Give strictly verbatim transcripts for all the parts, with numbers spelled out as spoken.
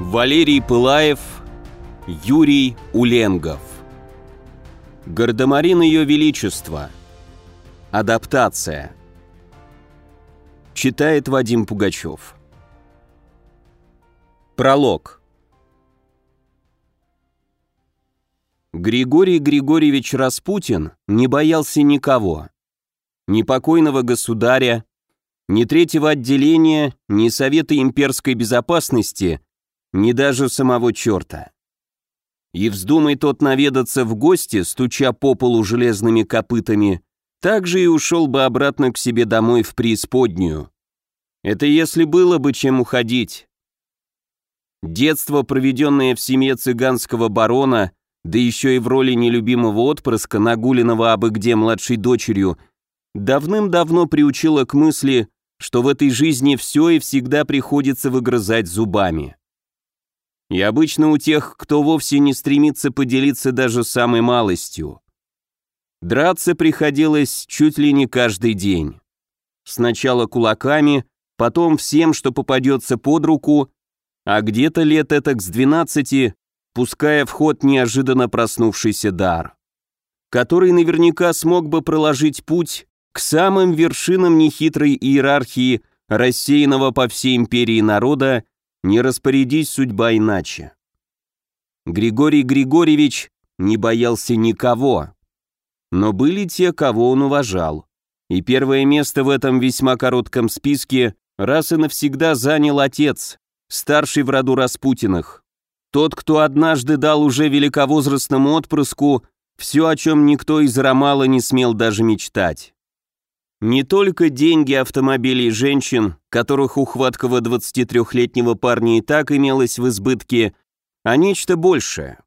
Валерий Пылаев, Юрий Уленгов. Гардемарин Ее Величества. Адаптация. Читает Вадим Пугачев. Пролог. Григорий Григорьевич Распутин не боялся никого. Ни покойного государя, ни третьего отделения, ни Совета имперской безопасности, ни даже самого черта. И вздумай тот наведаться в гости, стуча по полу железными копытами, так же и ушел бы обратно к себе домой в преисподнюю. Это если было бы чем уходить. Детство, проведенное в семье цыганского барона, да еще и в роли нелюбимого отпрыска, нагуленного абы где младшей дочерью, давным-давно приучило к мысли, что в этой жизни все и всегда приходится выгрызать зубами. И обычно у тех, кто вовсе не стремится поделиться даже самой малостью. Драться приходилось чуть ли не каждый день. Сначала кулаками, потом всем, что попадется под руку, а где-то лет этак с двенадцати, пуская в ход неожиданно проснувшийся дар, который наверняка смог бы проложить путь к самым вершинам нехитрой иерархии рассеянного по всей империи народа, не распорядись судьба иначе. Григорий Григорьевич не боялся никого, но были те, кого он уважал, и первое место в этом весьма коротком списке раз и навсегда занял отец, старший в роду Распутиных, тот, кто однажды дал уже великовозрастному отпрыску все, о чем никто из Ромала не смел даже мечтать. Не только деньги, автомобили и женщин, которых у хваткого двадцатитрёхлетнего парня и так имелось в избытке, а нечто большее.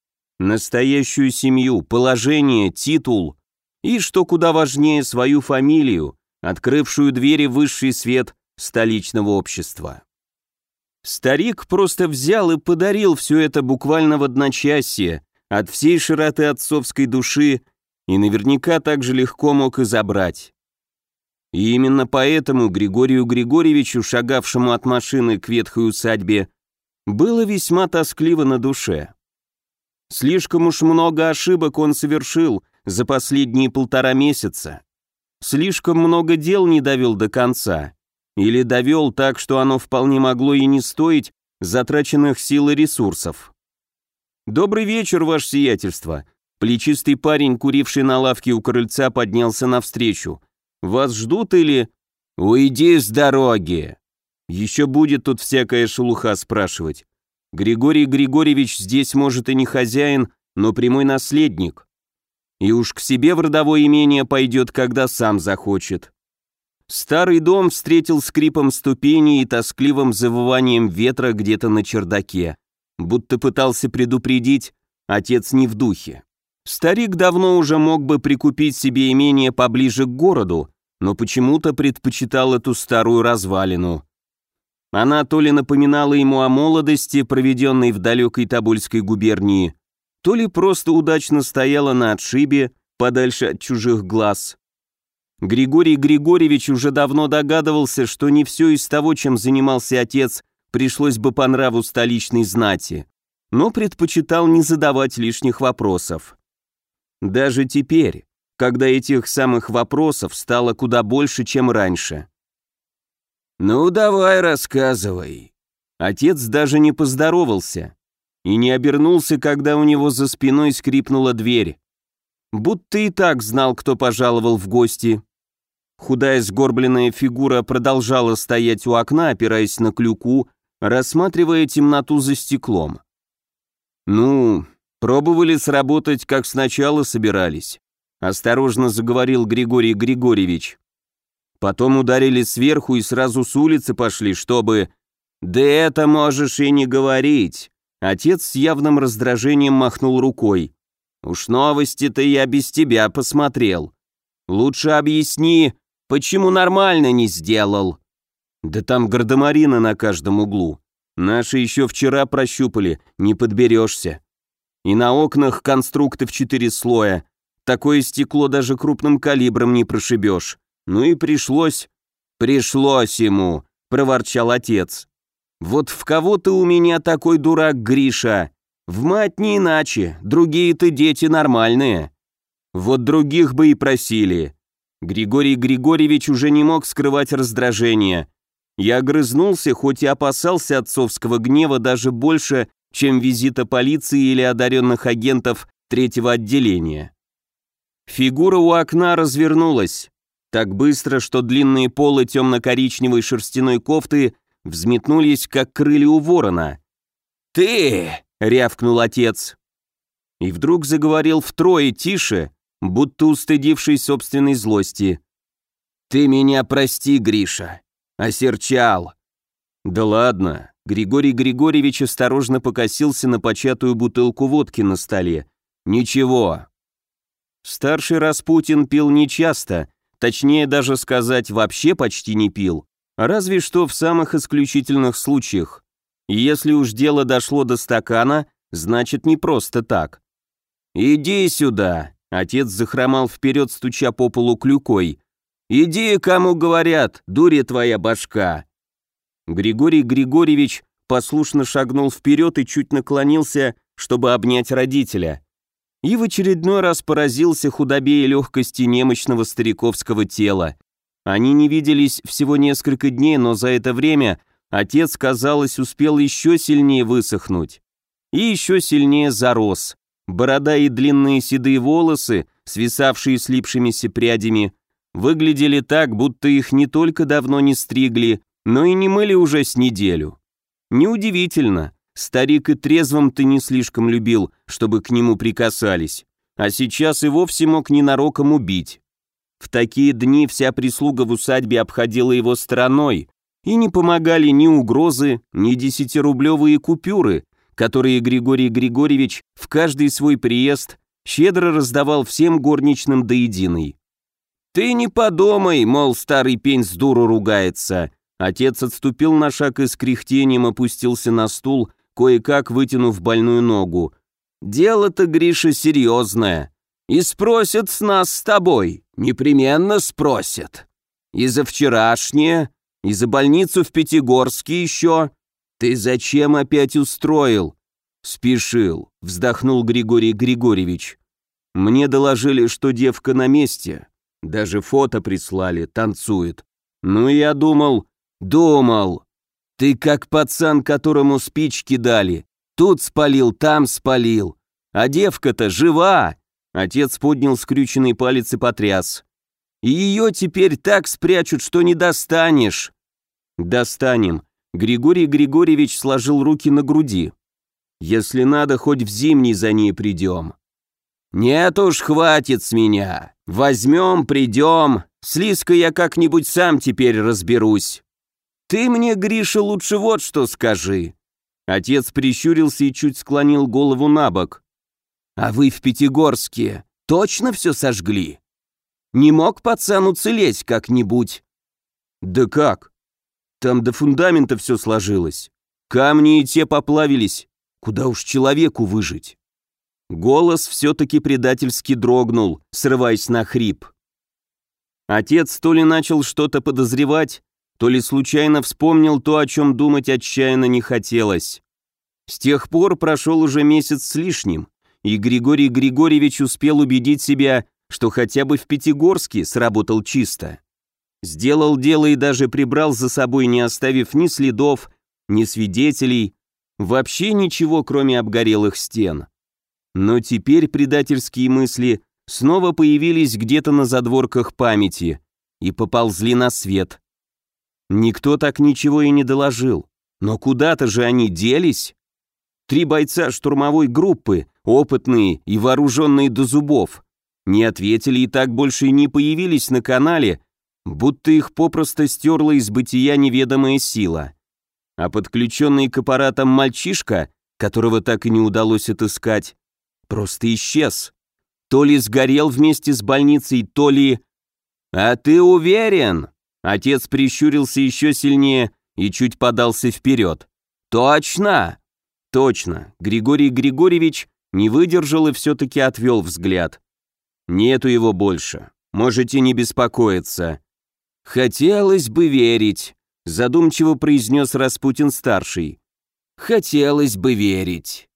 Настоящую семью, положение, титул и, что куда важнее, свою фамилию, открывшую двери в высший свет столичного общества. Старик просто взял и подарил все это буквально в одночасье, от всей широты отцовской души, и наверняка так же легко мог и забрать. И именно поэтому Григорию Григорьевичу, шагавшему от машины к ветхой усадьбе, было весьма тоскливо на душе. Слишком уж много ошибок он совершил за последние полтора месяца. Слишком много дел не довел до конца. Или довел так, что оно вполне могло и не стоить затраченных сил и ресурсов. «Добрый вечер, ваше сиятельство!» Плечистый парень, куривший на лавке у крыльца, поднялся навстречу. «Вас ждут или...» «Уйди с дороги!» Еще будет тут всякая шелуха спрашивать. Григорий Григорьевич здесь, может, и не хозяин, но прямой наследник. И уж к себе в родовое имение пойдет, когда сам захочет. Старый дом встретил скрипом ступеней и тоскливым завыванием ветра где-то на чердаке. Будто пытался предупредить, отец не в духе. Старик давно уже мог бы прикупить себе имение поближе к городу, но почему-то предпочитал эту старую развалину. Она то ли напоминала ему о молодости, проведенной в далекой Тобольской губернии, то ли просто удачно стояла на отшибе, подальше от чужих глаз. Григорий Григорьевич уже давно догадывался, что не все из того, чем занимался отец, пришлось бы по нраву столичной знати, но предпочитал не задавать лишних вопросов. Даже теперь, когда этих самых вопросов стало куда больше, чем раньше. «Ну, давай, рассказывай». Отец даже не поздоровался и не обернулся, когда у него за спиной скрипнула дверь. Будто и так знал, кто пожаловал в гости. Худая сгорбленная фигура продолжала стоять у окна, опираясь на клюку, рассматривая темноту за стеклом. «Ну, пробовали сработать, как сначала собирались», — осторожно заговорил Григорий Григорьевич. «Потом ударили сверху и сразу с улицы пошли, чтобы...» «Да это можешь и не говорить», — отец с явным раздражением махнул рукой. «Уж новости-то я без тебя посмотрел. Лучше объясни, почему нормально не сделал?» «Да там гардемарины на каждом углу. Наши еще вчера прощупали, не подберешься. И на окнах конструкты в четыре слоя. Такое стекло даже крупным калибром не прошибешь. Ну и пришлось...» «Пришлось ему», — проворчал отец. Вот в кого ты у меня такой дурак, Гриша? В мать не иначе, другие-то дети нормальные. Вот других бы и просили. Григорий Григорьевич уже не мог скрывать раздражение. Я огрызнулся, хоть и опасался отцовского гнева даже больше, чем визита полиции или одаренных агентов третьего отделения. Фигура у окна развернулась. Так быстро, что длинные полы темно-коричневой шерстяной кофты взметнулись, как крылья у ворона. «Ты!» — рявкнул отец. И вдруг заговорил втрое тише, будто устыдившись собственной злости. «Ты меня прости, Гриша. Осерчал». «Да ладно». Григорий Григорьевич осторожно покосился на початую бутылку водки на столе. «Ничего». Старший Распутин пил нечасто, точнее даже сказать, вообще почти не пил, разве что в самых исключительных случаях. И если уж дело дошло до стакана, значит не просто так. «Иди сюда», — отец захромал вперед, стуча по полу клюкой. «Иди, кому говорят, дуря твоя башка». Григорий Григорьевич послушно шагнул вперед и чуть наклонился, чтобы обнять родителя. И в очередной раз поразился худобе и легкости немощного стариковского тела. Они не виделись всего несколько дней, но за это время отец, казалось, успел еще сильнее высохнуть. И еще сильнее зарос. Борода и длинные седые волосы, свисавшие слипшимися прядями, выглядели так, будто их не только давно не стригли, но и не мыли уже с неделю. Неудивительно. Старик и трезвым-то не слишком любил, чтобы к нему прикасались, а сейчас и вовсе мог ненароком убить. В такие дни вся прислуга в усадьбе обходила его стороной, и не помогали ни угрозы, ни десятирублевые купюры, которые Григорий Григорьевич в каждый свой приезд щедро раздавал всем горничным до единой. «Ты не подумай, мол, старый пень с дуру ругается». Отец отступил на шаг и с кряхтением опустился на стул, кое-как вытянув больную ногу. «Дело-то, Гриша, серьезное. И спросят с нас с тобой. Непременно спросят. И за вчерашнее, и за больницу в Пятигорске еще. Ты зачем опять устроил?» «Спешил», — вздохнул Григорий Григорьевич. «Мне доложили, что девка на месте. Даже фото прислали, танцует. Ну, я думал, думал. Ты как пацан, которому спички дали. Тут спалил, там спалил. А девка-то жива!» Отец поднял скрюченный палец и потряс. «И ее теперь так спрячут, что не достанешь». «Достанем». Григорий Григорьевич сложил руки на груди. «Если надо, хоть в зимний за ней придем». «Нет уж, хватит с меня. Возьмем, придем. С Лиской я как-нибудь сам теперь разберусь. Ты мне, Гриша, лучше вот что скажи». Отец прищурился и чуть склонил голову на бок. «А вы в Пятигорске точно все сожгли? Не мог пацан уцелеть как-нибудь?» «Да как? Там до фундамента все сложилось. Камни и те поплавились. Куда уж человеку выжить?» Голос все-таки предательски дрогнул, срываясь на хрип. Отец то ли начал что-то подозревать, то ли случайно вспомнил то, о чем думать отчаянно не хотелось. С тех пор прошел уже месяц с лишним, и Григорий Григорьевич успел убедить себя, что хотя бы в Пятигорске сработал чисто. Сделал дело и даже прибрал за собой, не оставив ни следов, ни свидетелей, вообще ничего, кроме обгорелых стен. Но теперь предательские мысли снова появились где-то на задворках памяти и поползли на свет. Никто так ничего и не доложил, но куда-то же они делись. Три бойца штурмовой группы, опытные и вооруженные до зубов, не ответили и так больше и не появились на канале, будто их попросту стерла из бытия неведомая сила. А подключенный к аппаратам мальчишка, которого так и не удалось отыскать, просто исчез. То ли сгорел вместе с больницей, то ли... «А ты уверен?» Отец прищурился еще сильнее и чуть подался вперед. «Точно?» «Точно». Григорий Григорьевич не выдержал и все-таки отвел взгляд. «Нету его больше. Можете не беспокоиться». «Хотелось бы верить», — задумчиво произнес Распутин-старший. Хотелось бы верить.